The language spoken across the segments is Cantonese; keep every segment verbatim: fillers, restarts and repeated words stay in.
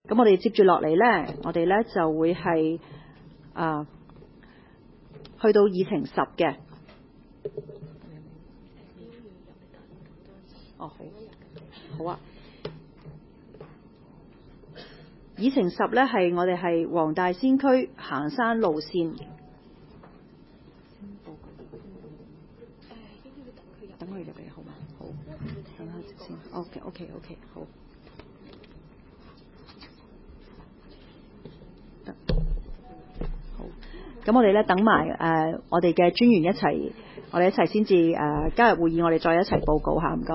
咁我哋接住落嚟呢，我哋呢就會係啊去到議程十嘅。哦，好，好啊。議程十呢係我哋係黃大仙區行山路線。等佢入嚟好嘛？好，等下先。OK OK OK 好。得。好。咁我哋咧等埋誒、呃、我哋嘅專員一齊，我哋一齊先至誒加入會議，我哋再一齊報告下，唔該。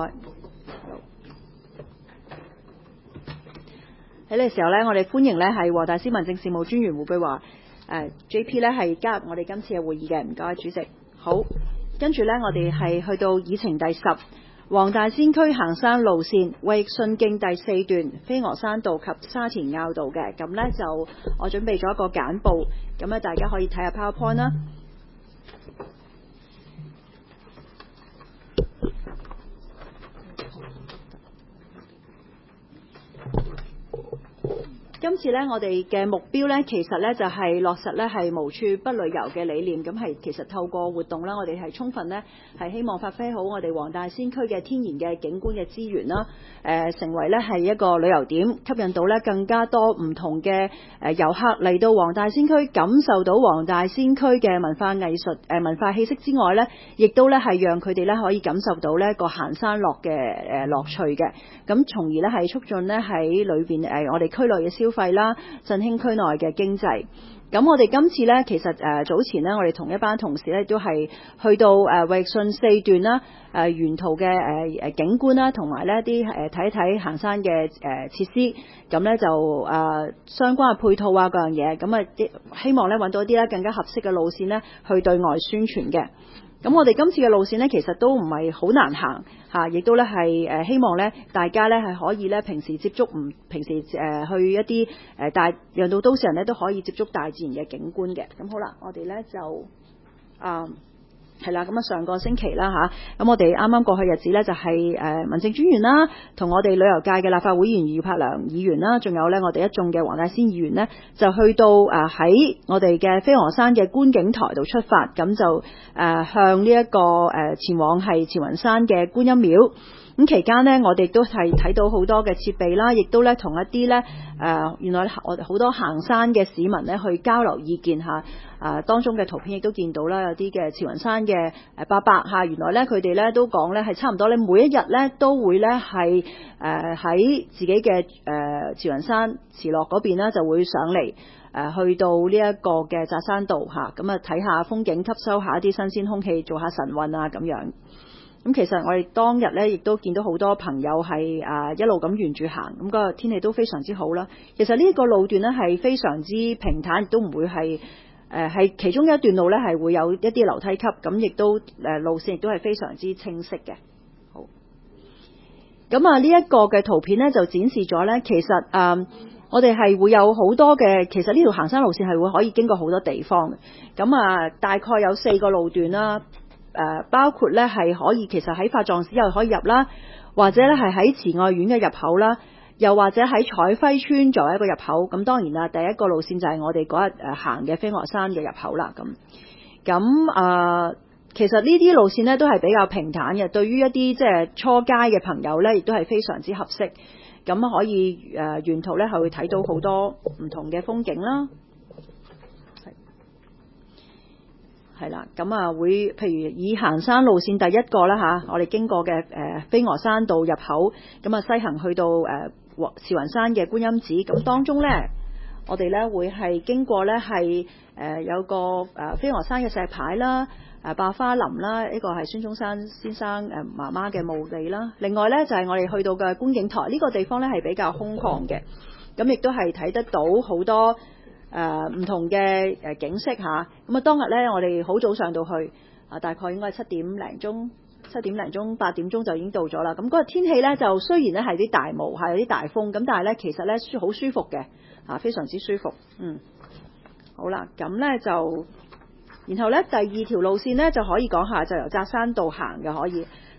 喺呢個時候咧，我哋歡迎咧係黃大仙民政事務專員胡碧華誒 J P 咧係加入我哋今次嘅會議嘅，唔該主席。好。跟住呢，我哋係去到議程第十，黃大仙區行山路線衛奕信徑第四段飛鵝山道及沙田坳道嘅。咁呢，就我準備咗一個簡報，咁咧大家可以睇下 PowerPoint 啦。今次呢，我哋嘅目標呢，其實呢就係落實呢係無處不旅遊嘅理念。咁係其實透過活動啦，我哋係充分呢係希望發揮好我哋黃大仙區嘅天然嘅景觀嘅資源啦。誒、呃，成為呢係一個旅遊點，吸引到呢更加多唔同嘅誒遊客嚟到黃大仙區，感受到黃大仙區嘅文化藝術誒、呃、文化氣息之外呢，亦都呢係讓佢哋呢可以感受到呢個行山樂嘅誒樂趣嘅。咁從而呢係促進呢喺裏邊誒、呃、我哋區內嘅消費啦，振興區內嘅經濟。咁我哋今次呢，其實誒、呃、早前呢，我哋同一班同事呢都係去到誒衛奕信四段啦，誒、呃、沿途嘅誒誒景觀啦，同埋呢啲誒睇一睇行山嘅誒設施。咁呢就誒、呃、相關嘅配套啊，各樣嘢。咁啊，希望呢揾到一啲咧更加合適嘅路線呢去對外宣傳嘅。咁我哋今次嘅路線呢，其實都唔係好難行嚇，亦都咧係誒希望咧大家咧係可以咧平時接觸唔平時誒、呃、去一啲誒大讓到都市人咧都可以接觸大自然嘅景觀嘅。咁好啦，我哋咧就啊係啦，咁啊上個星期啦嚇，咁我哋啱啱過去日子咧就係誒民政專員啦，同我哋旅遊界嘅立法會議員姚柏良議員啦，仲有咧我哋一眾嘅黃大仙議員呢，就去到誒喺我哋嘅飛鵝山嘅觀景台度出發，咁就誒向呢一個誒前往係慈雲山嘅觀音廟。咁期間呢，我哋都係睇到好多嘅設備啦，亦都咧同一啲咧誒原來我哋好多行山嘅市民咧去交流意見嚇。啊，當中嘅圖片亦都見到啦，有啲嘅慈雲山嘅誒伯伯嚇，原來咧佢哋咧都講咧係差唔多咧每一日咧都會咧係誒喺自己嘅誒慈雲山慈樂嗰邊咧就會上嚟誒去到呢一個嘅扎山道嚇，咁啊睇下風景，吸收下一啲新鮮空氣，做下晨運啊咁樣。咁其實我哋當日咧亦都見到好多朋友係啊一路咁沿住行，咁個天氣都非常之好啦。其實呢一個路段咧係非常之平坦，亦都唔會係。誒係、呃、其中一段路咧，係會有一啲樓梯級，咁亦都誒、呃、路線亦都係非常之清晰嘅。好，咁啊呢一個嘅圖片咧就展示咗咧，其實誒、呃、我哋係會有好多嘅，其實呢條行山路線係會可以經過好多地方嘅。咁啊大概有四個路段啦，誒、呃、包括咧係可以其實喺法狀寺又可以入啦，或者咧係喺慈愛苑嘅入口啦。又或者喺彩輝村作為一個入口，咁當然啦，第一個路線就係我哋嗰日誒行嘅飛鵝山嘅入口啦。咁咁啊，其實呢啲路線呢都係比較平坦嘅，對於一啲即係初階嘅朋友呢，亦都係非常之合適。咁可以誒、呃、沿途呢係會睇到好多唔同嘅風景啦。係啦，咁啊會譬如以行山路線第一個啦嚇，我哋經過嘅誒飛鵝山道入口，咁啊西行去到誒慈雲山嘅觀音寺，咁當中呢，我哋呢會係經過呢係誒有個誒飛鵝山嘅石牌啦，誒百花林啦，呢個係孫中山先生誒媽媽嘅墓地啦。另外呢，就係我哋去到嘅觀景台，呢個地方呢係比較空曠嘅，咁亦都係睇得到好多。誒唔、呃、同嘅誒景色嚇，咁啊當日咧我哋好早上到去，啊大概應該係七點零鐘、七點零鐘、八點鐘就已經到咗啦。咁嗰日天氣咧就雖然咧係啲大霧，係有啲大風，咁但係咧其實咧舒好舒服嘅，啊非常之舒服。嗯，好啦，咁咧就，然後咧第二條路線咧就可以講下，就由扎山道行嘅可以。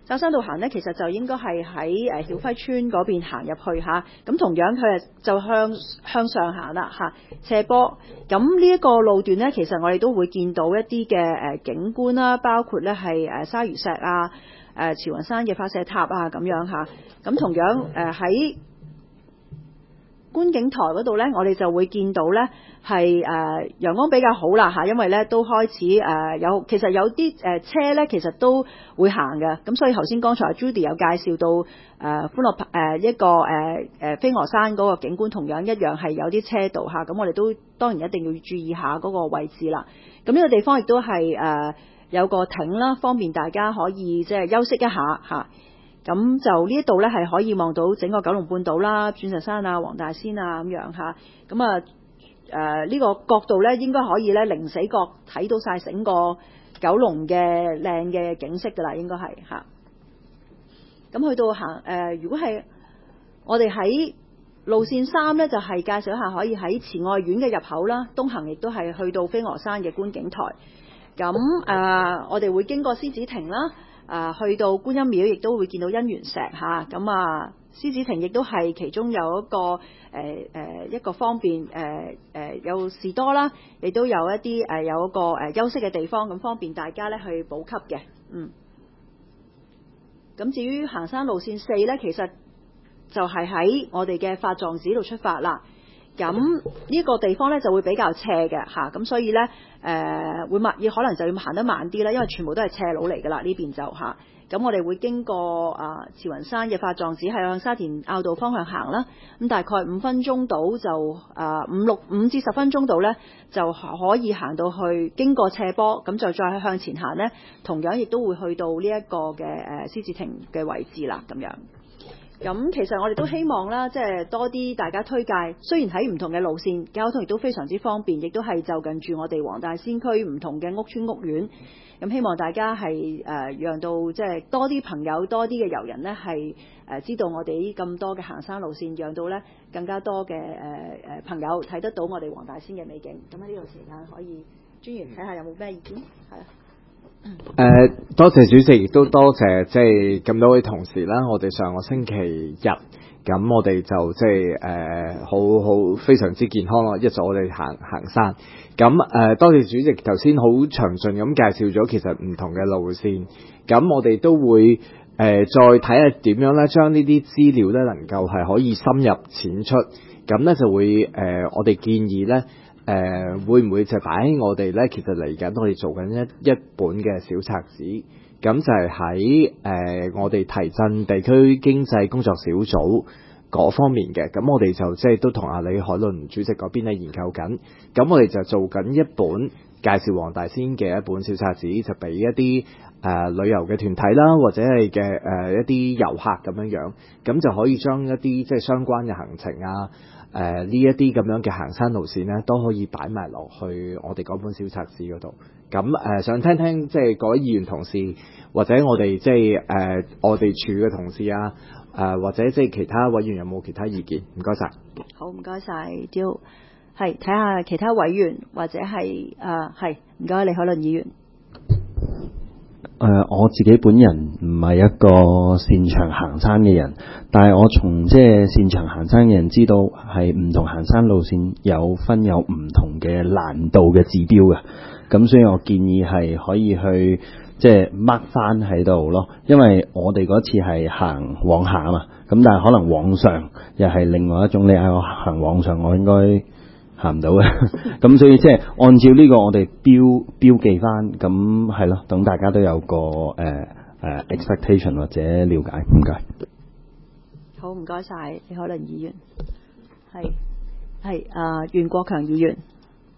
扎山道行呢，其實就應該係喺誒曉輝村嗰邊行入去嚇，咁同樣佢就向向上行啦嚇，斜坡。咁呢一個路段呢，其實我哋都會見到一啲嘅誒景觀啦，包括呢係誒鯊魚石啊、誒慈雲山嘅發射塔啊咁樣嚇。咁同樣誒喺觀景台嗰度呢，我哋就會見到呢係誒陽光比較好啦嚇，因為呢都開始誒、呃、有其實有啲誒、呃、車呢其實都會行嘅，咁所以頭先剛才 Judy 有介紹到誒、呃、歡樂誒、呃、一個誒誒、呃、飛鵝山嗰個景觀，同樣一樣係有啲車道嚇，咁我哋都當然一定要注意下嗰個位置啦。咁呢個地方亦都係誒、呃、有個亭啦，方便大家可以即係休息一下嚇。咁就呢一度呢，係可以望到整個九龍半島啦、鑽石山啊、黃大仙啊咁樣嚇。咁啊誒呢個角度呢，應該可以呢零死角睇到晒整個九龍嘅靚嘅景色㗎啦，應該係嚇。咁去到行誒、呃，如果係我哋喺路線三呢，就係、是、介紹一下可以喺慈愛苑嘅入口啦，東行亦都係去到飛鵝山嘅觀景台。咁誒、呃，我哋會經過獅子亭啦。啊，去到觀音廟亦都會見到姻緣石嚇，咁啊獅子亭亦都係其中有一個誒誒、呃、一個方便誒誒、呃呃、有士多啦，亦都有一啲誒、呃、有一個誒休息嘅地方，咁方便大家咧去補給嘅。嗯，咁至於行山路線四咧，其實就係喺我哋嘅法藏寺度出發啦。咁呢個地方咧就會比較斜嘅嚇，咁所以咧誒、呃、會慢，要可能就要行得慢啲啦，因為全部都係斜路嚟㗎啦，呢邊就嚇。咁我哋會經過啊慈雲山嘅法藏寺，係向沙田坳道方向行啦。咁大概五分鐘到就啊五六五至十分鐘到咧，就可以行到去經過斜坡，咁就再向前行咧，同樣亦都會去到呢一個嘅誒獅子亭嘅位置啦，咁樣。咁其實我哋都希望啦，即係多啲大家推介。雖然喺唔同嘅路線，交通亦都非常之方便，亦都係就近住我哋黃大仙區唔同嘅屋邨屋苑。咁希望大家係誒、呃、讓到即係多啲朋友、多啲嘅遊人呢，係誒知道我哋咁多嘅行山路線，讓到呢更加多嘅誒誒朋友睇得到我哋黃大仙嘅美景。咁喺呢個時間可以專員睇下有冇咩意見，係啊。誒、 呃，多謝主席，亦都多謝即係咁多位同事啦。我哋上個星期日，咁我哋就即係誒好好非常之健康咯，一早我哋行行山。咁誒、呃，多謝主席頭先好詳盡咁介紹咗其實唔同嘅路線。咁我哋都會誒、呃、再睇下點樣咧，將呢啲資料咧能夠係可以深入淺出。咁咧就會誒、呃，我哋建議咧。誒、呃、會唔會就擺喺我哋咧？其實嚟緊我哋做緊一一本嘅小冊子，咁就係喺誒我哋提振地區經濟工作小組嗰方面嘅。咁我哋就即係都同阿李海倫主席嗰邊咧研究緊。咁我哋就做緊一本介紹黃大仙嘅一本小冊子，就俾一啲誒、呃、旅遊嘅團體啦，或者係嘅誒一啲遊客咁樣樣，咁就可以將一啲即係相關嘅行程啊。誒呢一啲咁樣嘅行山路線呢，都可以擺埋落去我哋嗰本小冊子嗰度。咁誒、呃、想聽聽即係各位議員同事，或者我哋即係誒我哋處嘅同事啊，誒、呃、或者即係其他委員有冇其他意見？唔該晒。 好，唔該晒。Jill 係睇下其他委員或者係誒係唔該李海倫議員。 誒、呃，我自己本人唔係一個擅長行山嘅人，但係我從即係擅長行山嘅人知道，係唔同行山路線有分有唔同嘅難度嘅指標嘅。咁所以我建議係可以去即係 mark 翻喺度咯，因為我哋嗰次係行往下啊嘛，咁但係可能往上又係另外一種。你嗌我行往上，我應該行唔到嘅，咁所以即係按照呢個我哋標標記翻，咁係咯，等大家都有個誒誒、呃呃、expectation 或者了解。唔該。 好，唔該晒李海倫議員。係係啊，袁國強議員。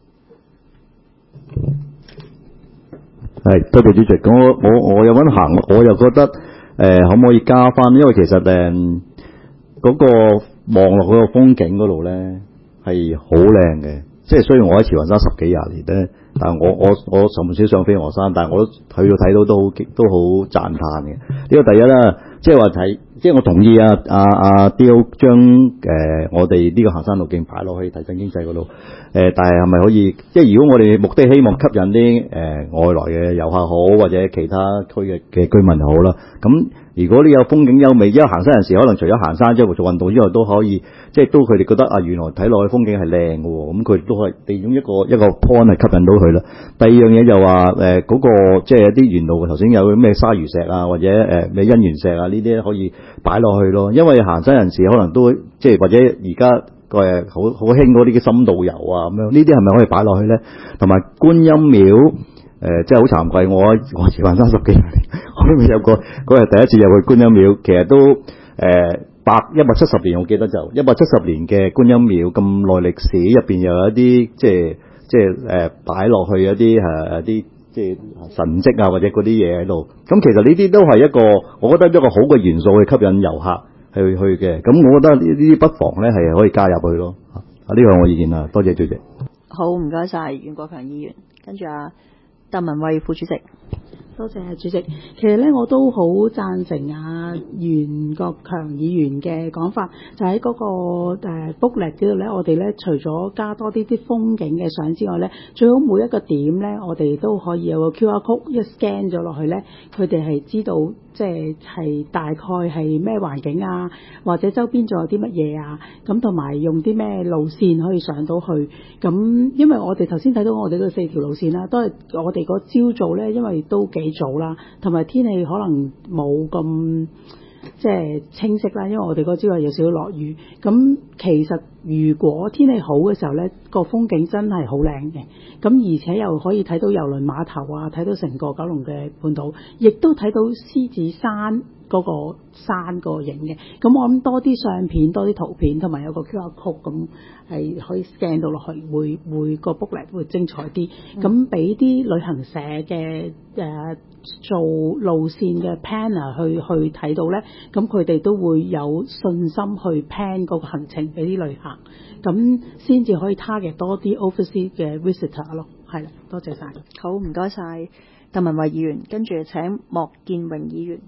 係，多謝主席。咁我我我有搵行，我又覺得誒、呃、可唔可以加翻？因為其實誒嗰、呃那個望落嗰個風景嗰度咧。係好靚嘅，即係雖然我喺慈雲山十幾廿年咧，但係我我我甚少上飛鵝山，但係我去到睇到都好都好讚歎嘅。呢個第一啦，即係話睇即係我同意啊啊啊 Dio 將誒、呃、我哋呢個行山路徑擺落去提振經濟嗰度，誒、呃，但係係咪可以？即係如果我哋目的希望吸引啲誒、呃、外來嘅遊客好，或者其他區嘅嘅居民又好啦，咁如果你有風景優美，因為行山人士可能除咗行山之外做運動之外，都可以即係都佢哋覺得啊，原來睇落去風景係靚嘅喎，咁佢都係利用一個一個 point 係吸引到佢啦。第二樣嘢就話誒嗰個即係一啲沿路頭先有咩鯊魚石啊，或者誒咩姻緣石啊呢啲可以擺落去咯，因為行山人士可能都即係或者而家誒好好興嗰啲嘅深度遊啊咁樣，呢啲係咪可以擺落去咧？同埋觀音廟。誒、呃，即係好慚愧，我我持行山十幾年，我都未有過嗰日第一次入去觀音廟，其實都誒百一百七十年，我記得就一百七十年嘅觀音廟咁耐歷史，入邊又有一啲即係即係誒擺落去一啲誒啲即係神蹟啊或者嗰啲嘢喺度，咁其實呢啲都係一個，我覺得一個好嘅元素去吸引遊客去去嘅，咁我覺得呢啲不妨咧係可以加入去咯。啊，呢個係我意見啊，多謝主席。 好，唔該晒袁國強議員，跟住啊。鄧文慧副主席， 多謝啊主席。其實咧我都好贊成啊袁國強議員嘅講法，就喺嗰、那個誒 booklet 嗰度咧，我哋咧除咗加多啲啲風景嘅相之外咧，最好每一個點咧，我哋都可以有個 Q R code 一 scan 咗落去咧，佢哋係知道即係係大概係咩環境啊，或者周邊仲有啲乜嘢啊，咁同埋用啲咩路線可以上到去。咁因為我哋頭先睇到我哋嗰四條路線啦，都係我哋嗰朝早咧，因為都幾早啦，同埋天氣可能冇咁即係清晰啦，因為我哋嗰朝係有少少落雨。咁其實如果天氣好嘅時候咧，個風景真係好靚嘅。咁而且又可以睇到郵輪碼頭啊，睇到成個九龍嘅半島，亦都睇到獅子山嗰個山個影嘅。咁我諗多啲相片，多啲圖片，同埋有個 Q R code 咁係可以 scan 到落去，會會個 booklet 會精彩啲。咁俾啲旅行社嘅誒、呃、做路線嘅 planner 去去睇到咧，咁佢哋都會有信心去 plan 嗰個行程俾啲旅客，咁先至可以 target 多啲 overseas 嘅 visitor 咯。係啦，多謝晒。 好，唔該晒鄧文慧議員，跟住請莫建榮議員。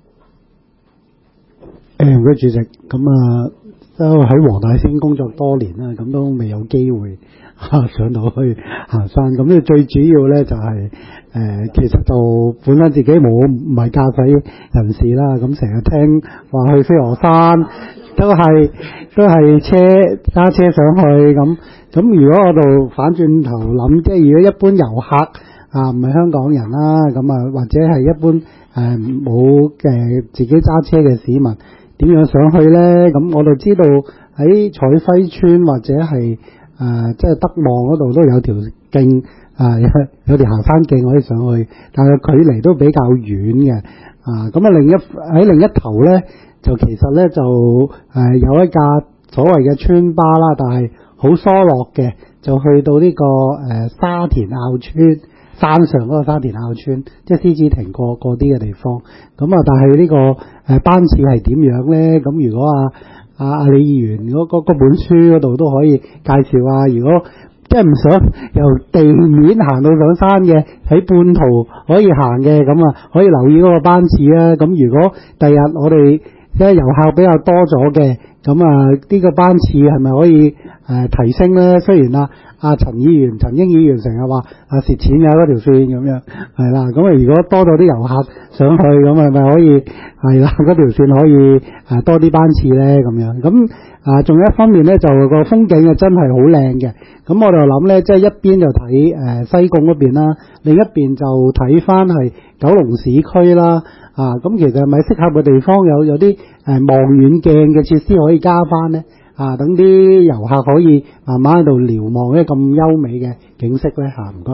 誒唔該主席，咁啊都喺黃大仙工作多年啦，咁都未有機會啊上到去行山。咁咧最主要咧就係、是、誒、呃，其實就本身自己冇唔係駕駛人士啦，咁成日聽話去飛鵝山都係都係車揸車上去咁。咁如果我度反轉頭諗，即係如果一般遊客啊唔係香港人啦，咁啊或者係一般。誒冇嘅自己揸車嘅市民點樣上去咧？咁我就知道喺彩輝村或者係誒、呃、即係德望嗰度都有條徑啊、呃，有有條行山徑可以上去，但係距離都比較遠嘅啊。咁啊另一喺另一頭咧，就其實咧就誒、呃、有一架所謂嘅村巴啦，但係好疏落嘅，就去到呢、這個誒、呃、沙田坳村。山上嗰個沙田坳村，即係獅子亭過過啲嘅地方。咁啊，但係呢、這個誒、呃、班次係點樣咧？咁如果啊啊啊李議員嗰嗰本書嗰度都可以介紹啊。如果即係唔想由地面行到上山嘅，喺半途可以行嘅，咁啊可以留意嗰個班次啊。咁如果第日我哋即係遊客比較多咗嘅，咁啊呢、這個班次係咪可以誒、呃、提升咧？雖然啊。阿陳議員、陳英議員成日話啊蝕錢嘅嗰條線咁樣，係啦。咁啊，如果多咗啲遊客上去，咁係咪可以係啦？嗰條線可以啊多啲班次咧咁樣。咁啊，仲有一方面咧，就個風景啊真係好靚嘅。咁我就諗咧，即係一邊就睇誒西貢嗰邊啦，另一邊就睇翻係九龍市區啦。啊，咁其實係咪適合嘅地方有有啲誒望遠鏡嘅設施可以加翻咧？啊！等啲遊客可以慢慢喺度瞭望呢咁優美嘅景色咧嚇，唔該。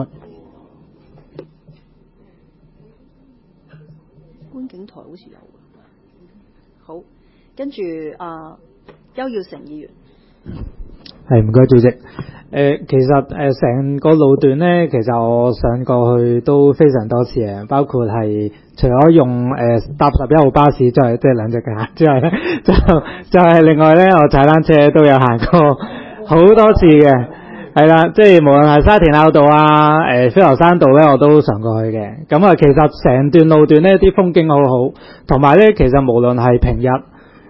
觀景台好似有。好，跟住啊，邱耀成議員。 係唔該主席。誒、呃，其實誒成、呃、個路段咧，其實我上過去都非常多次嘅，包括係除咗用誒、呃、搭十一號巴士，即係即係兩隻腳之外咧，就就係、是、另外咧，我踩單車都有行過好多次嘅，係啦，即係無論係沙田坳道啊、誒、呃、飛鵝山道咧，我都上過去嘅。咁啊，其實成段路段咧啲風景好好，同埋咧，其實無論係平日。誒、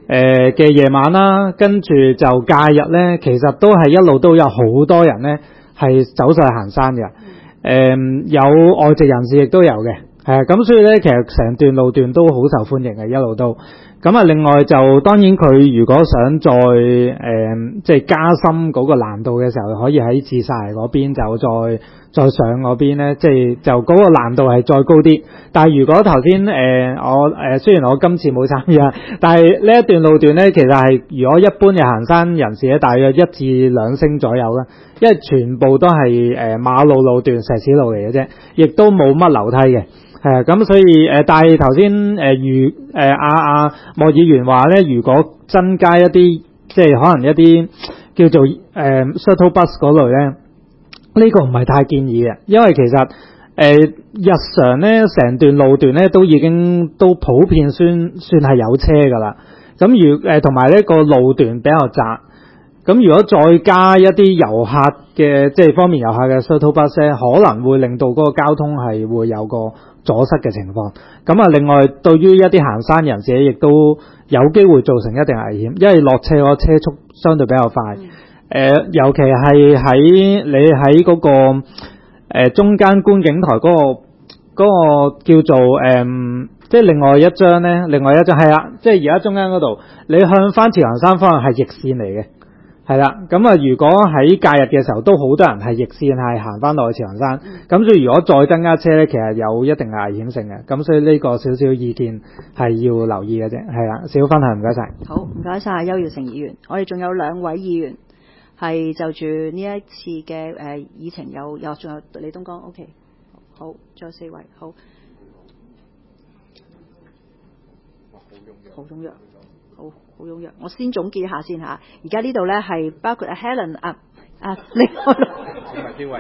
誒嘅夜晚啦，跟住就假日咧，其實都係一路都有好多人咧係走上去行山嘅。誒、呃、有外籍人士亦都有嘅，係啊，咁所以咧其實成段路段都好受歡迎嘅，一路都。咁啊，另外就當然佢如果想再誒、呃、即係加深嗰個難度嘅時候，可以喺自殺嗰邊就再再上嗰邊咧，即係就嗰個難度係再高啲。但係如果頭先誒我誒、呃、雖然我今次冇參與啊，但係呢一段路段咧，其實係如果一般嘅行山人士咧，大約一至兩星左右啦，因為全部都係誒、呃、馬路路段、石屎路嚟嘅啫，亦都冇乜樓梯嘅。係啊，咁所以誒、呃，但係頭先誒如誒阿阿莫議員話咧，如果增加一啲即係可能一啲叫做誒、呃、shuttle bus 嗰類咧，呢、這個唔係太建議嘅，因為其實誒、呃、日常咧成段路段咧都已經都普遍算算係有車㗎啦。咁如誒同埋呢個路段比較窄，咁如果再加一啲遊客嘅即係方面遊客嘅 shuttle bus 咧，可能會令到嗰個交通係會有個阻塞嘅情況。咁啊，另外對於一啲行山人士亦都有機會造成一定危險，因為落斜個車速相對比較快。誒、嗯呃，尤其係喺你喺嗰、那個誒、呃、中間觀景台嗰、那個嗰、那個叫做誒、呃，即係另外一張咧，另外一張係啊，即係而家中間嗰度，你向翻慈雲山方向係逆線嚟嘅。係啦，咁啊，如果喺假日嘅時候都好多人係逆線係行翻落去慈雲山，咁所以如果再增加車咧，其實有一定嘅危險性嘅，咁所以呢個少少意見係要留意嘅啫，係啦，少分享，唔該晒。 好，唔該晒邱耀成議員，我哋仲有兩位議員係就住呢一次嘅誒、呃、議程有有仲有李東江 ，OK， 好，仲有四位，好，好踴躍。好好踴躍，我先總結一下先嚇。而家呢度咧係包括阿 Helen 啊啊李海倫，唔係邊位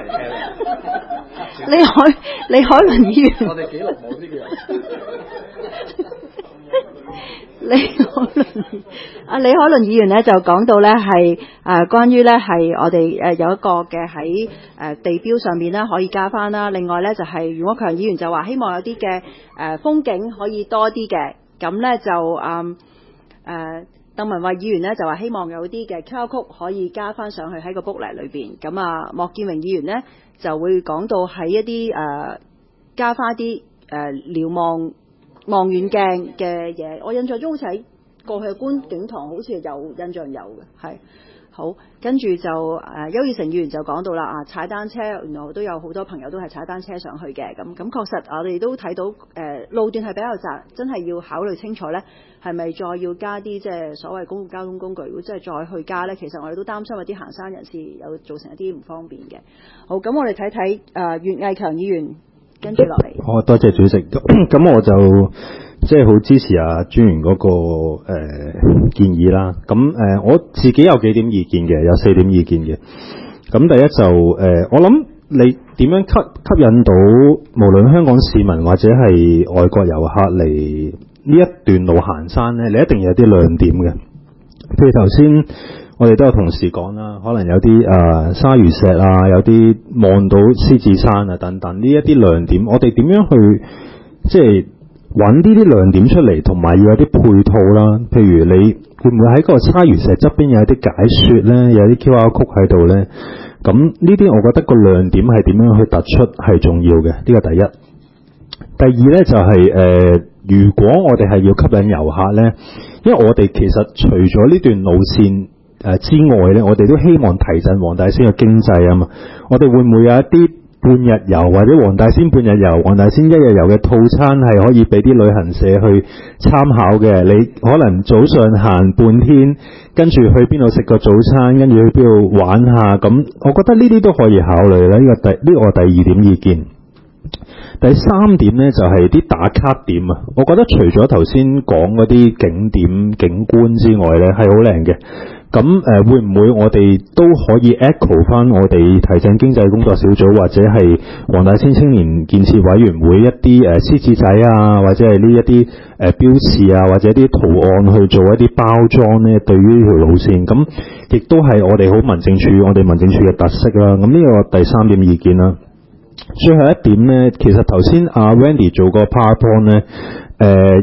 Helen？ 李海李海倫議員，我哋記錄冇呢個人。李海倫啊，李海倫議員咧就講到咧係誒關於咧係我哋誒有一個嘅喺誒地標上面咧可以加翻啦。另外咧就係袁國強議員就話希望有啲嘅誒風景可以多啲嘅，咁咧就嗯。誒、呃，鄧文慧議員呢就話希望有啲嘅 Q R code 可以加翻上去喺個 booklet 裏邊。咁啊，莫建榮議員呢就會講到喺一啲誒、呃、加翻啲誒瞭望望遠鏡嘅嘢。我印象中好似喺過去嘅觀景堂好似有印象有嘅，係好。跟住就誒，邱義成議員就講到啦啊，踩單車原來都有好多朋友都係踩單車上去嘅。咁咁確實我哋都睇到誒、呃、路段係比較窄，真係要考慮清楚呢。係咪再要加啲即係所謂公共交通工具？如果真係再去加呢，其實我哋都擔心有啲行山人士有造成一啲唔方便嘅。好，咁我哋睇睇誒岳毅強議員跟住落嚟。 好，多謝主席。咁我就即係好支持阿專員嗰、那個誒、呃、建議啦。咁誒、呃、我自己有幾點意見嘅，有四點意見嘅。咁第一就誒、呃，我諗你點樣吸吸引到無論香港市民或者係外國遊客嚟呢一段路行山咧，你一定有啲亮點嘅。譬如頭先我哋都有同事講啦，可能有啲誒、呃、鯊魚石啊，有啲望到獅子山啊等等，呢一啲亮點，我哋點樣去即係揾呢啲亮點出嚟，同埋要有啲配套啦。譬如你會唔會喺個鯊魚石側邊有啲解說咧，有啲 Q R code 喺度咧？咁呢啲我覺得個亮點係點樣去突出係重要嘅，呢個第一。第二咧就係、是、誒。呃如果我哋係要吸引遊客呢，因為我哋其實除咗呢段路線誒之外呢，我哋都希望提振黃大仙嘅經濟啊嘛。我哋會唔會有一啲半日遊或者黃大仙半日遊、黃大仙一日遊嘅套餐係可以俾啲旅行社去參考嘅？你可能早上行半天，跟住去邊度食個早餐，跟住去邊度玩下，咁我覺得呢啲都可以考慮啦。呢個第呢個我第二點意見。第三點呢，就係、是、啲打卡點啊，我覺得除咗頭先講嗰啲景點景觀之外呢，係好靚嘅。咁誒、呃、會唔會我哋都可以 echo 翻我哋提振經濟工作小組或者係黃大仙青年建設委員會一啲誒獅子仔啊，或者係呢一啲誒、呃、標誌啊，或者啲圖案去做一啲包裝呢？對於呢條路線，咁亦都係我哋好民政處我哋民政處嘅特色啦。咁呢個第三點意見啦。最後一點呢，其實頭先阿 Wendy 做個 PowerPoint 呢，誒、呃、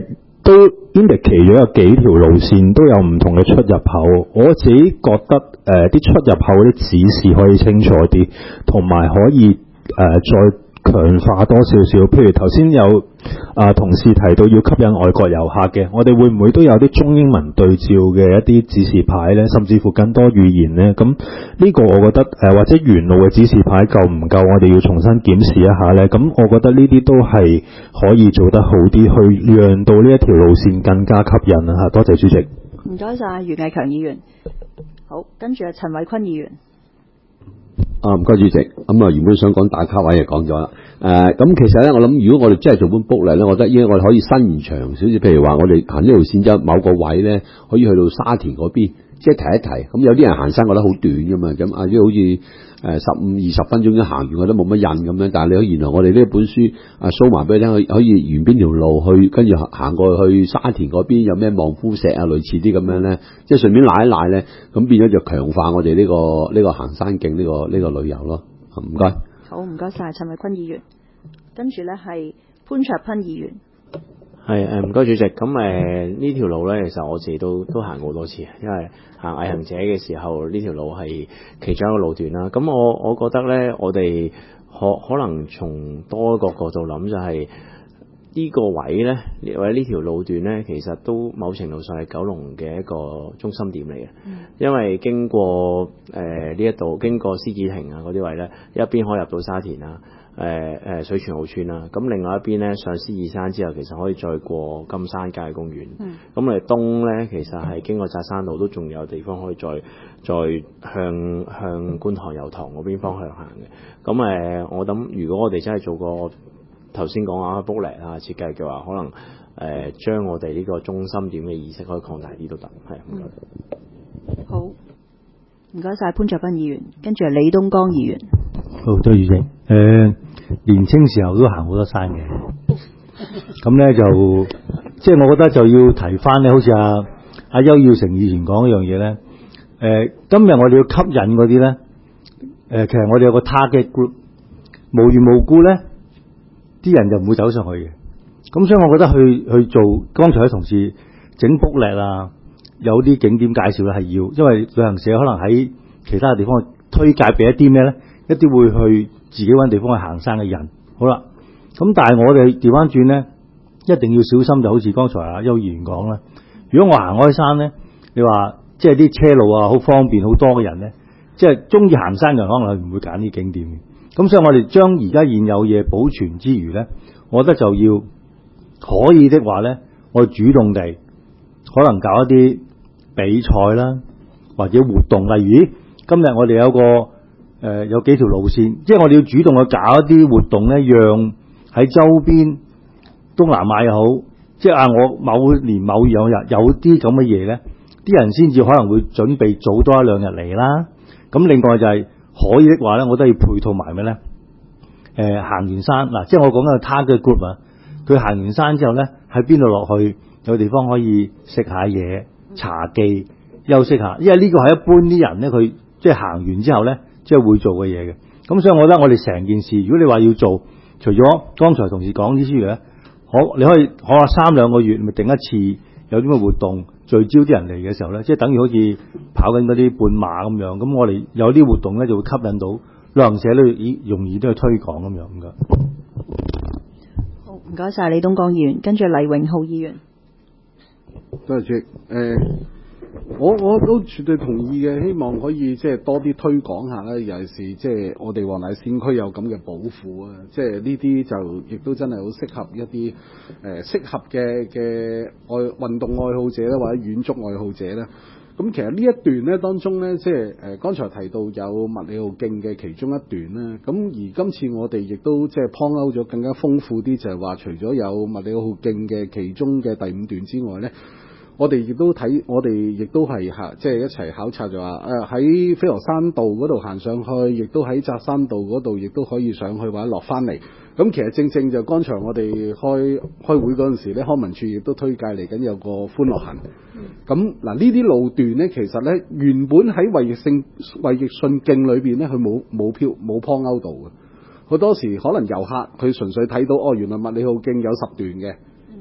都 indicate 咗有幾條路線都有唔同嘅出入口。我自己覺得誒啲、呃、出入口啲指示可以清楚啲，同埋可以誒、呃、再強化多少少。譬如頭先有啊、呃、同事提到要吸引外國遊客嘅，我哋會唔會都有啲中英文對照嘅一啲指示牌咧？甚至乎更多語言咧？咁呢個我覺得誒、呃、或者沿路嘅指示牌夠唔夠？我哋要重新檢視一下咧。咁我覺得呢啲都係可以做得好啲，去讓到呢一條路線更加吸引啊！嚇，多謝主席。 唔該晒，余毅強議員。好，跟住係陳偉坤議員。 啊，唔該主席。咁啊，原本想講打卡位就講咗啦。誒、呃，咁其實咧，我諗如果我哋真係做本 booklet 咧，我覺得應該我哋可以伸延長少少。譬如話，我哋行呢條線之後，某個位咧可以去到沙田嗰邊，即係提一提。咁有啲人行山覺得好短噶嘛，咁啊，即係好似誒十五二十分鐘已經行完，覺得冇乜癮咁樣。但係你可以原來我哋呢本書啊 show 埋俾你聽，可以沿邊條路去，跟住行過去沙田嗰邊有咩望夫石啊，類似啲咁樣咧，即係順便賴一賴咧，咁變咗就強化我哋呢、這個呢、這個行山徑呢、這個呢、這個旅遊咯。唔該。 好，唔該晒，陳偉坤議員。跟住咧係潘焯芬議員。 係誒，唔該主席。咁誒呢條路咧，其實我自己都都行過好多次，因為行毅行者嘅時候，呢條路係其中一個路段啦。咁我我覺得咧，我哋可可能從多一個角度諗，就係呢個位咧，或者呢條路段咧，其實都某程度上係九龍嘅一個中心點嚟嘅。嗯、因為經過誒呢一度，經過獅子亭啊嗰啲位咧，一邊可以入到沙田啊。誒誒、呃、水泉澳村啦，咁另外一邊咧上獅子山之後，其實可以再過金山郊野公園。嗯。咁我哋東咧，其實係經過扎山路，都仲有地方可以再再向向觀塘油塘嗰邊方向行嘅。咁誒、呃，我諗如果我哋真係做個頭先講啊 booklet 啊設計嘅話，可能誒、呃、將我哋呢個中心點嘅意識可以擴大啲都得。係唔該。 嗯、好，唔該晒潘焯芬議員，跟住係李東江議員。 好，多謝主席。誒、呃，年青時候都行好多山嘅，咁咧就即係我覺得就要提翻咧，好似阿阿邱耀成以前講一樣嘢咧。誒、呃，今日我哋要吸引嗰啲咧，誒、呃，其實我哋有個 target group， 無緣無故咧，啲人就唔會走上去嘅。咁所以我覺得去去做，剛才啲同事整 booklet啊，有啲景點介紹咧係要，因為旅行社可能喺其他地方推介俾一啲咩咧？一啲會去自己揾地方去行山嘅人，好啦。咁但係我哋調翻轉咧，一定要小心，就好似剛才阿邱議員講啦。如果我行開山咧，你話即係啲車路啊好方便，好多嘅人咧，即係中意行山嘅人可能係唔會揀啲景點嘅。咁所以我哋將而家現有嘢保存之餘咧，我覺得就要可以的話咧，我主動地可能搞一啲比賽啦，或者活動，例如今日我哋有個誒、呃、有幾條路線，即係我哋要主動去搞一啲活動咧，讓喺周邊東南亞又好，即係啊我某年某兩日有啲咁嘅嘢咧，啲人先至可能會準備早多一兩日嚟啦。咁另外就係、是、可以的話咧，我都要配套埋咩咧？誒、呃、行完山嗱，即係我講緊 target group 啊，佢行完山之後咧，喺邊度落去有地方可以食下嘢、茶記、休息下，因為呢個係一般啲人咧，佢即係行完之後咧，即係會做嘅嘢嘅。咁所以我覺得我哋成件事，如果你話要做，除咗剛才同事講啲之餘咧，可你可以可能三兩個月咪定一次有啲咩活動，聚焦啲人嚟嘅時候咧，即係等於好似跑緊嗰啲半馬咁樣。咁我哋有啲活動咧，就會吸引到旅行社咧，咦容易都去推廣咁樣咁噶。 好，唔該晒李東江議員，跟住黎永浩議員。 多謝主席。誒，我我都絕對同意嘅，希望可以即係多啲推廣下啦。尤其是即係我哋黃大仙區有咁嘅寶庫啊，即係呢啲就亦都真係好適合一啲誒、呃、適合嘅嘅愛運動愛好者啦，或者遠足愛好者啦。咁其實呢一段咧當中咧，即係誒剛才提到有麥理浩徑嘅其中一段啦。咁而今次我哋亦都即係 point out 咗更加豐富啲，就係話除咗有麥理浩徑嘅其中嘅第五段之外咧。我哋亦都睇，我哋亦都係嚇，即係一齊考察就話誒喺飛鵝山道嗰度行上去，亦都喺扎山道嗰度，亦都可以上去或者落翻嚟。咁其實正正就剛才我哋開開會嗰陣時咧，康文署亦都推介嚟緊有個歡樂行。咁嗱呢啲路段咧，其實咧原本喺衛奕信衛奕信徑裏邊咧，佢冇冇票冇鋪勾到嘅。好多時可能遊客佢純粹睇到哦，原來麥理浩徑有十段嘅。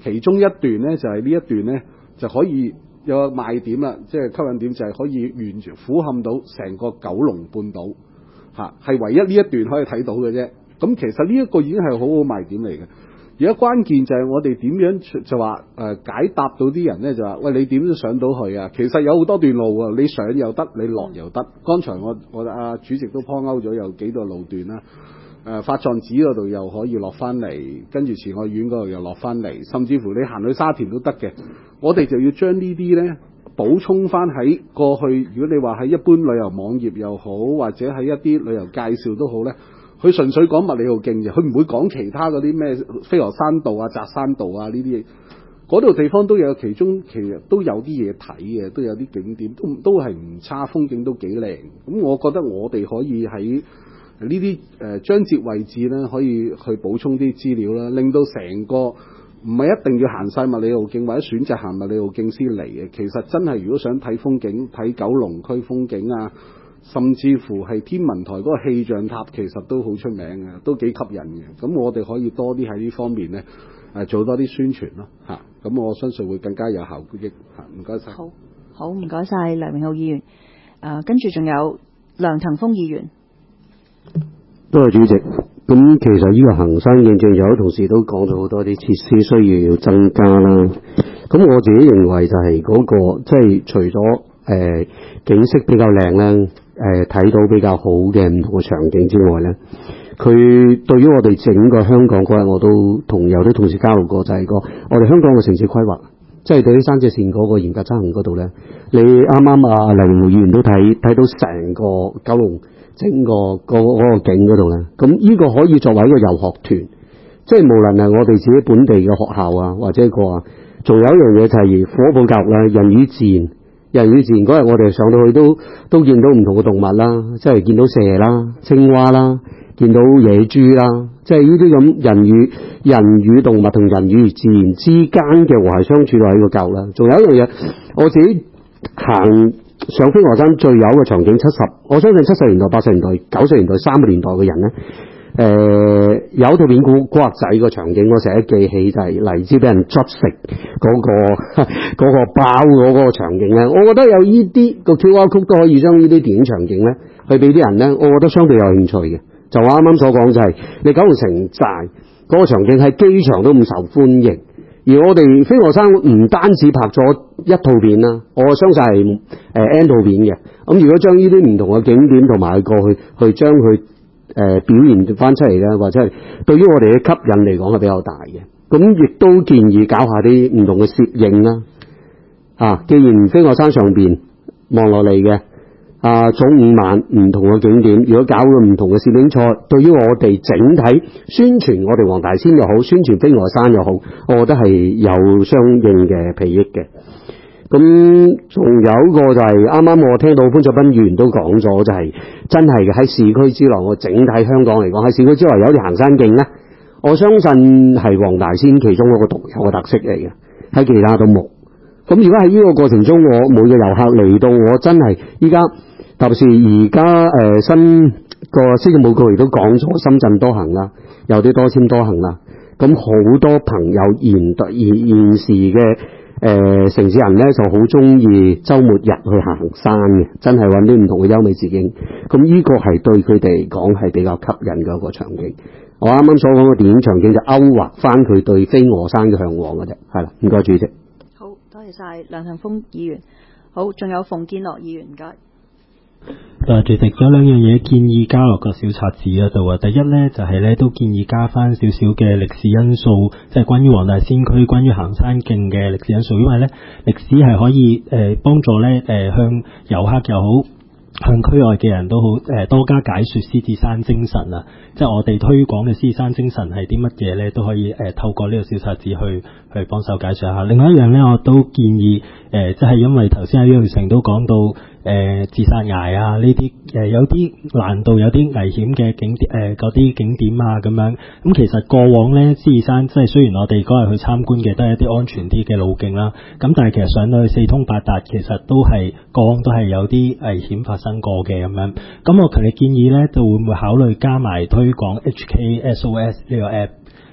其中一段咧就係、是、呢一段咧就可以有個賣點啦，即係吸引點就係可以完全俯瞰到成個九龍半島嚇，係唯一呢一段可以睇到嘅啫。咁其實呢一個已經係好好賣點嚟嘅。而家關鍵就係我哋點樣就話誒、呃、解答到啲人咧，就話喂，你點都上到去啊？其實有好多段路啊，你上又得，你落又得。剛才我我阿、啊、主席都 point out 咗有幾個路段啦。誒、呃、發狀子嗰度又可以落翻嚟，跟住慈愛苑嗰度又落翻嚟，甚至乎你行去沙田都得嘅。我哋就要將呢啲咧補充翻喺過去。如果你話喺一般旅遊網頁又好，或者喺一啲旅遊介紹都好咧。佢純粹講麥理浩徑嘅，佢唔會講其他嗰啲咩飛鵝山道啊、扎山道啊呢啲嘢。嗰度地方都有，其中其實都有啲嘢睇嘅，都有啲景點，都都係唔差，風景都幾靚。咁我覺得我哋可以喺呢啲誒章節位置咧，可以去補充啲資料啦，令到成個唔係一定要行晒麥理浩徑，或者選擇行麥理浩徑先嚟嘅。其實真係如果想睇風景、睇九龍區風景啊，甚至乎係天文台嗰個氣象塔，其實都好出名嘅，都幾吸引嘅。咁我哋可以多啲喺呢方面咧，誒做多啲宣傳咯嚇。咁我相信會更加有效益嚇。唔該晒。好， 好唔該晒梁榮浩議員。誒、呃，跟住仲有梁騰鋒議員。 多謝主席。咁其實呢個行山徑正有同事都講咗好多啲設施需要增加啦。咁我自己認為就係嗰、那個即係、就是、除咗誒、呃、景色比較靚咧。誒睇、呃、到比較好嘅唔同嘅場景之外咧，佢對於我哋整個香港嗰日我都同有啲同事交流過，就係、是、個我哋香港嘅城市規劃，即係對於山脊線嗰個嚴格執行嗰度咧，你啱啱啊黎榮浩議員都睇睇到成個九龍整個個嗰個景嗰度咧，咁呢個可以作為一個遊學團，即係無論係我哋自己本地嘅學校啊，或者個啊，仲有一樣嘢就係火普教育啦，人與自然。人與自然嗰日，我哋上到去都都見到唔同嘅動物啦，即係見到蛇啦、青蛙啦，見到野豬啦，即係呢啲咁人與人與動物同人與自然之間嘅和諧相處都喺個教啦。仲有一樣嘢，我自己行上飛鵝山最有嘅場景，七十，我相信七十年代、八十年代、九十年代三個年代嘅人咧。誒、呃、有套片古古惑仔個場景，我成日記起就係荔枝俾人捉食嗰、那個嗰個包嗰個場景咧。我覺得有呢啲個 Q R code 都可以將呢啲電影場景咧，去俾啲人咧，我覺得相對有興趣嘅。就我啱啱所講就係、是、你九龍城寨嗰個場景喺機場都咁受歡迎，而我哋飛鵝山唔單止拍咗一套片啦，我相信係誒 N 套片嘅。咁如果將呢啲唔同嘅景點同埋過去去將佢誒、呃、表現翻出嚟咧，或者係對於我哋嘅吸引嚟講係比較大嘅。咁亦都建議搞下啲唔同嘅攝影啦。啊，既然飛鵝山上邊望落嚟嘅啊，早午晚唔同嘅景點，如果搞個唔同嘅攝影賽，對於我哋整體宣傳我哋黃大仙又好，宣傳飛鵝山又好，我覺得係有相應嘅裨益嘅。咁仲有一個就係啱啱我聽到潘焯斌議員都講咗，就係、是、真係嘅喺市區之內，我整體香港嚟講喺市區之內有條行山徑咧，我相信係黃大仙其中一個獨有嘅特色嚟嘅，喺其他都冇。咁如果喺呢個過程中，我每個遊客嚟到，我真係依家特別是而家誒新個施政報告亦都講咗深圳多行啦，有啲多簽多行啦。咁好多朋友現代現現時嘅誒、呃、城市人咧就好中意週末日去行山嘅，真係揾啲唔同嘅優美自景。咁呢個係對佢哋嚟講係比較吸引嘅一個場景。我啱啱所講嘅電影場景就勾畫翻佢對飛鵝山嘅向往嘅啫。係啦，唔該主席。 好多謝晒梁騰鋒議員。好，仲有馮建樂議員，唔該。 誒，主席有兩樣嘢建議加落個小冊子嗰度啊。第一咧就係、是、咧都建議加翻少少嘅歷史因素，即係關於黃大仙區關於行山徑嘅歷史因素，因為咧歷史係可以誒幫、呃、助咧誒、呃、向遊客又好，向區外嘅人都好誒、呃、多加解說獅子山精神啊！即係我哋推廣嘅獅子山精神係啲乜嘢咧，都可以誒、呃、透過呢個小冊子去去幫手解說下。另外一樣咧，我都建議誒、呃，即係因為頭先阿楊成都講到。誒、呃、自殺崖啊，呢啲誒有啲難度、有啲危險嘅景點誒嗰啲景點啊咁樣。咁、嗯、其實過往咧，獅子山即係雖然我哋嗰日去參觀嘅都係一啲安全啲嘅路徑啦，咁但係其實上到去四通八達，其實都係過往都係有啲危險發生過嘅咁樣。咁我強烈建議咧，就會唔會考慮加埋推廣 H K S O S 呢個 app？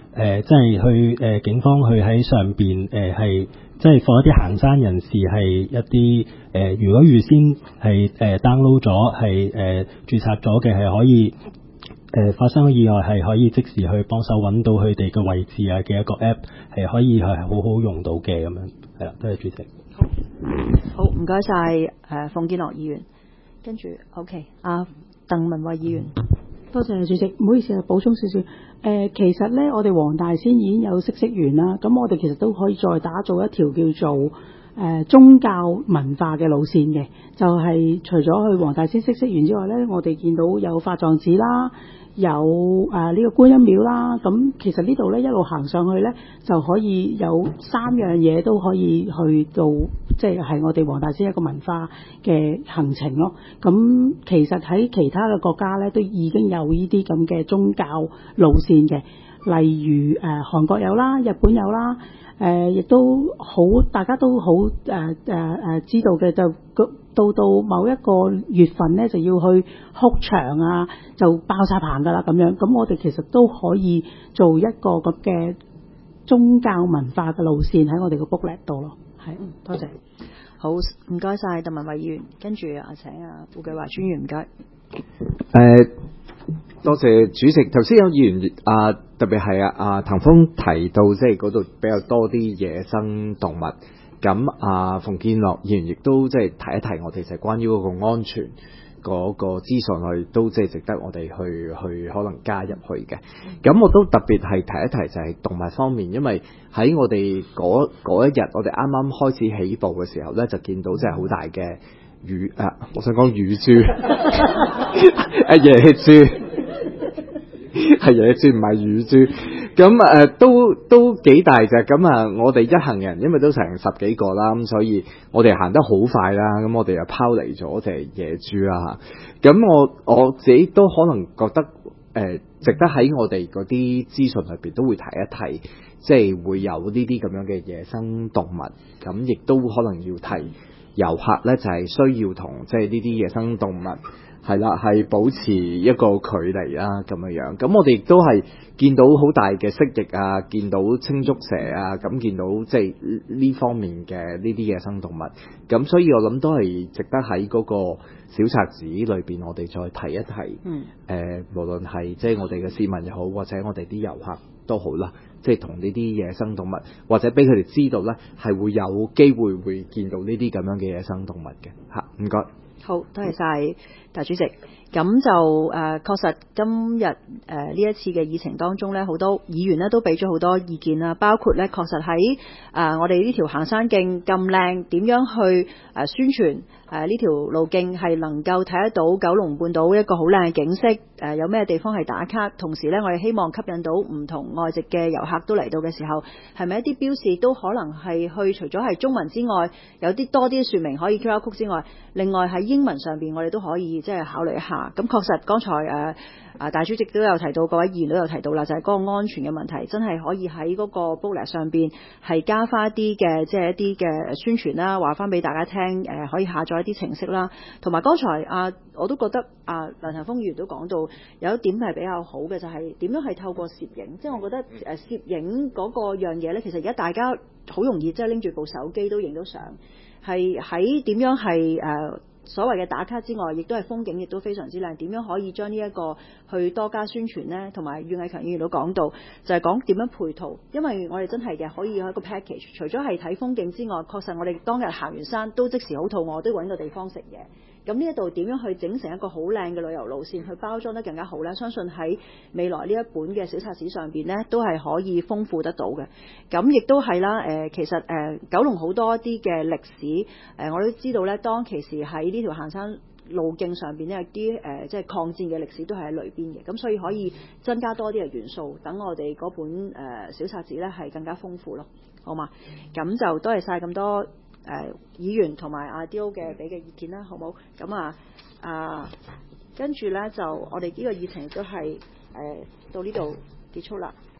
誒，即係去誒、呃、警方去喺上邊誒係即係放一啲行山人士係一啲誒、呃，如果預先係誒、呃、download 咗係誒註冊咗嘅係可以誒、呃、發生意外係可以即時去幫手揾到佢哋嘅位置啊嘅一個 app 係可以係好好用到嘅咁樣，係啦，多謝主席。 好，唔該晒誒馮建樂議員，跟住 OK 阿鄧文慧議員。 多謝主席，唔好意思啊，補充少少。誒、呃，其實咧，我哋黃大仙已經有嗇色園啦，咁我哋其實都可以再打造一條叫做誒、呃、宗教文化嘅路線嘅，就係、是、除咗去黃大仙嗇色園之外咧，我哋見到有法藏寺啦，有誒呢、呃這個觀音廟啦，咁其實呢度咧一路行上去咧，就可以有三樣嘢都可以去到，即係係我哋黃大仙一個文化嘅行程咯。咁其實喺其他嘅國家咧，都已經有呢啲咁嘅宗教路線嘅，例如誒、呃、韓國有啦，日本有啦，誒、呃、亦都好大家都好誒誒誒知道嘅，就到到某一個月份咧就要去哭牆啊，就爆晒棚噶啦咁樣。咁我哋其實都可以做一個咁嘅宗教文化嘅路線喺我哋個 booklet 度咯。係，多謝。 好，唔該晒鄧文慧議員，跟住啊請啊傅鉅華專員，唔該。 誒，多謝主席。頭先有議員啊，特別係啊啊譚鋒提到，即係嗰度比較多啲野生動物。咁啊，馮建樂議員亦都即係提一提我哋就係關於嗰個安全嗰個資訊，我哋都即係值得我哋去去可能加入去嘅。咁我都特別係提一提就係動物方面，因為喺我哋嗰嗰一日，我哋啱啱開始起步嘅時候咧，就見到即係好大嘅乳啊，我想講乳豬啊野豬，係野豬唔係乳豬。咁誒、呃、都都幾大隻，咁啊我哋一行人因為都成十幾個啦，咁所以我哋行得好快啦，咁我哋又拋離咗隻野豬啦嚇。咁我我自己都可能覺得誒、呃、值得喺我哋嗰啲資訊裏邊都會提一提，即係會有呢啲咁樣嘅野生動物，咁亦都可能要提遊客咧，就係、是、需要同即係呢啲野生動物係啦，係保持一個距離啦咁樣樣。咁我哋亦都係見到好大嘅蜥蜴啊，見到青竹蛇啊，咁見到即係呢方面嘅呢啲野生動物。咁所以我諗都係值得喺嗰個小冊子裏邊，我哋再提一提。嗯。誒、呃，無論係即係我哋嘅市民又好，或者我哋啲遊客都好啦，即係同呢啲野生動物，或者俾佢哋知道咧，係會有機會會見到呢啲咁樣嘅野生動物嘅。嚇，唔該。 好，多謝晒大主席。咁就誒、呃，確實今日誒呢一次嘅議程當中咧，好多議員咧都俾咗好多意見啦，包括咧確實喺誒、呃、我哋呢條行山徑咁靚，點樣去誒、呃、宣傳誒呢條路徑係能夠睇得到九龍半島一個好靚嘅景色，誒、呃、有咩地方係打卡，同時咧我哋希望吸引到唔同外籍嘅遊客都嚟到嘅時候，係咪一啲標示都可能係去除咗係中文之外，有啲多啲説明可以 Q R code 之外，另外喺英文上邊我哋都可以即係考慮一下。咁確實，剛才誒啊大主席都有提到，各位議員都有提到啦，就係、是、嗰個安全嘅問題，真係可以喺嗰個 booklet 上邊係加翻一啲嘅，即係一啲嘅宣傳啦，話翻俾大家聽，誒、呃、可以下載一啲程式啦。同埋剛才啊，我都覺得啊梁騰鋒議員都講到有一點係比較好嘅，就係、是、點樣係透過攝影，即係我覺得誒攝影嗰個樣嘢咧，其實而家大家好容易即係拎住部手機都影到相，係喺點樣係誒。呃所謂嘅打卡之外，亦都係風景，亦都非常之靚。點樣可以將呢一個去多加宣傳呢？同埋阮偉強議員都講到，就係講點樣配套。因為我哋真係嘅可以有一個 package，除咗係睇風景之外，確實我哋當日行完山都即時好肚餓，都揾個地方食嘢。咁呢一度點樣去整成一個好靚嘅旅遊路線，去包裝得更加好呢？相信喺未來呢一本嘅小冊子上邊呢，都係可以豐富得到嘅。咁亦都係啦，誒、呃，其實誒、呃，九龍好多啲嘅歷史，誒、呃，我都知道呢，當其時喺呢條行山路徑上邊呢，有啲誒，即係抗戰嘅歷史都係喺裏邊嘅。咁所以可以增加多啲嘅元素，等我哋嗰本誒、呃、小冊子呢係更加豐富咯，好嘛？咁就多謝晒咁多。誒、呃、議員同埋阿 D O 嘅俾嘅意見啦，好冇？咁啊啊，跟住咧就我哋呢個議程都係誒、呃、到呢度結束啦。